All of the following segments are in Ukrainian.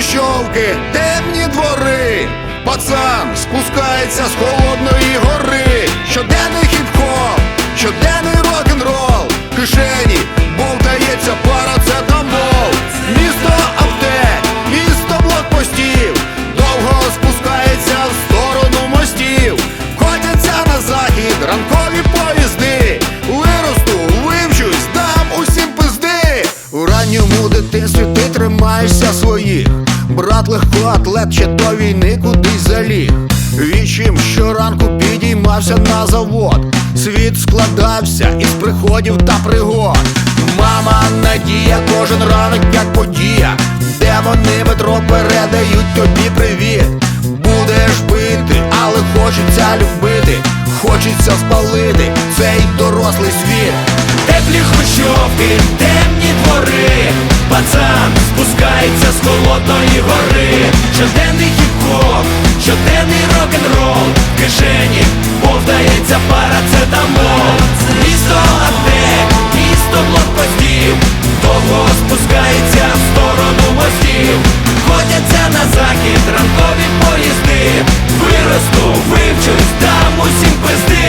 хрущовки, темні двори. Пацан спускається з холодної гори. Щоденний хіп-хоп, щоденний рок-н-рол. В кишені бовтається парацетамол. Місто аптек, місто блокпостів. Довго спускається в сторону мостів. Котяться на захід ранкові поїзди. Виросту, вивчусь, дам усім пизди. У ранньому дитинстві ти тримаєшся своїх. Брат легкоатлет ще до війни кудись заліг. Вічим щоранку підіймався на завод. Світ складався із приходів та пригод. Мама надія, кожен ранок як подія. Демони метро передають тобі привіт. Будеш бити, але хочеться любити. Хочеться спалити цей дорослий світ. Теплі хрущовки, темні двори. Пацан спускається з холодної гори. Щоденний хіп-хоп, щоденний рок-н-рол. В кишені бовтається парацетамол. Місто аптек, місто блокпостів. Довго спускається в сторону мостів. Ходяться на захід ранкові поїзди. Виросту, вивчусь, дам усім пизди.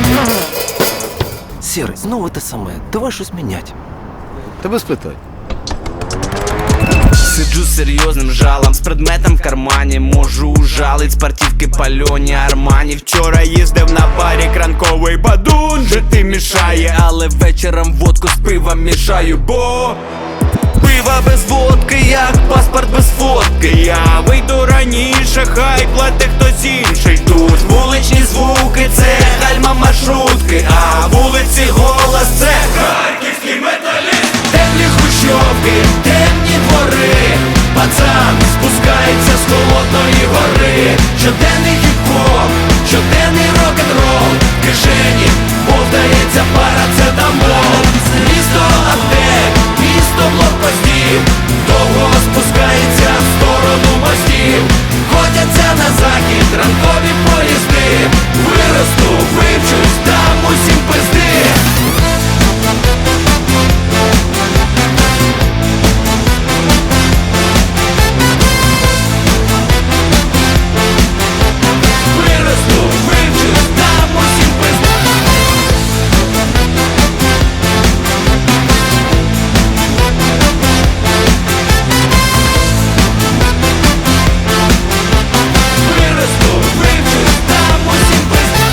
Серый, знову те саме. Давай щось мінять. Та без питань. Сиджу з серйозним жалом, з предметом в кармані. Можу ужалить спортивки пальоні Армані. Вчора їздив на парік ранковий бадун. Жити мішає, але вечором водку з пивом мішаю, бо пива без водки, як паспорт без фотки. Я вийду раніше, хай платить хтось інший. Тут вуличні звуки, це гальма маршрутки, а вулиці голос, це харківський металіст. Теплі хрущовки, темні двори. Пацан спускається з холодної гори. Щоденний хіп-хоп, щоденний рок-н-рол. В кишені бовтається парацетамол. Місто аптек, місто блокпостів. Довго спускається в сторону мостів. Ходяться на захід ранкові поїзди. Виросту, вивчусь, дам усім пизди. Виросту, вивчусь, дам усім пизди. Виросту, вивчусь, дам усім пизди.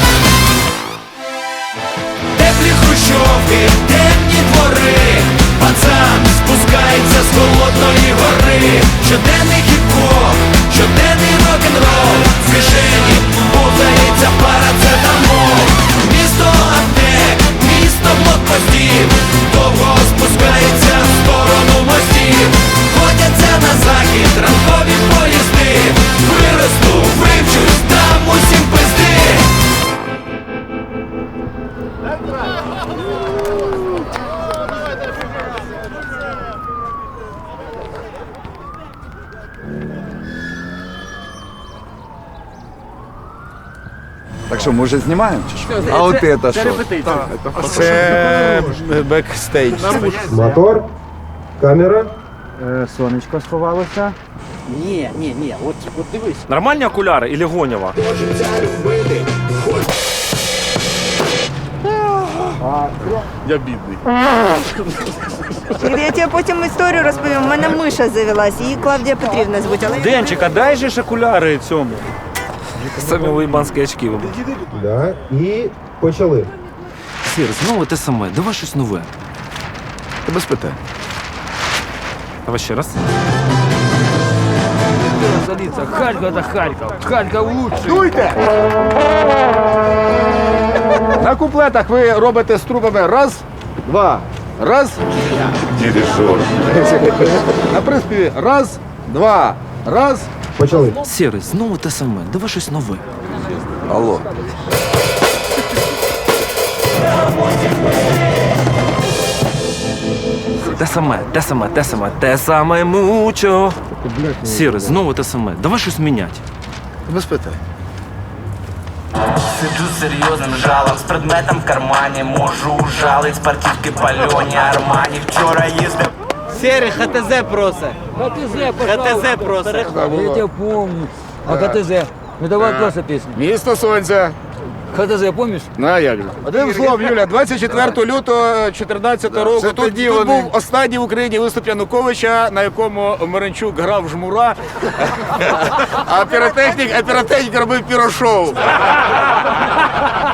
Теплі хрущовки, темні двори. Пацан спускається з холодної гори. Щоденний хіп-хоп, щоденний рок-н-рол. В кишені бовтається парацетамол. Місто аптек, місто блокпостів. Довго спускається в сторону мостів. Ходяться на захід ранкові поїзди. Виросту, вивчусь, дам усім пизди. Так що, може, знімаємо чи що? А от це що? Це бекстейдж. Мотор, камера. Сонечко сховалося. Ні, от дивись. Нормальні окуляри или Гонєва? Хочеться любити. Я бідний. Я тебе потім історію розповім. У мене миша завелась, її Клавдія Петрівна звуть. Але Денчик, а дай же ж окуляри цьому. Самі уїбанські очки. Да. І почали. Сір, знову те саме. Давай щось нове. Та без питань. Давай ще раз. Столиця. Харків – це Харків. Харків лучший. Дуйте! На куплетах ви робите з трубами раз, два, раз. На приспіві раз, два, раз. Почали. Сірий, знову те саме. Давай щось нове. Алло. Те саме мучо. Сірий, знову те саме. Давай щось мінять. Без питань. Сиджу з серйозним жалом, з предметом в кармані. Можу ужалить спортивки пальоні Армані. Вчора їздив. Серый ХТЗ просто. ХТЗ просто. Я тебя помню. А ХТЗ? Ну давай просто песню. Місто Сонця. ХТЗ помнишь? На як же. Одним словом, Юля, 24 лютого 2014 року Це тут, тоді тут вони- був останній в Україні виступ Януковича, на якому Миранчук грав жмура, а піротехнік робив пірошоу.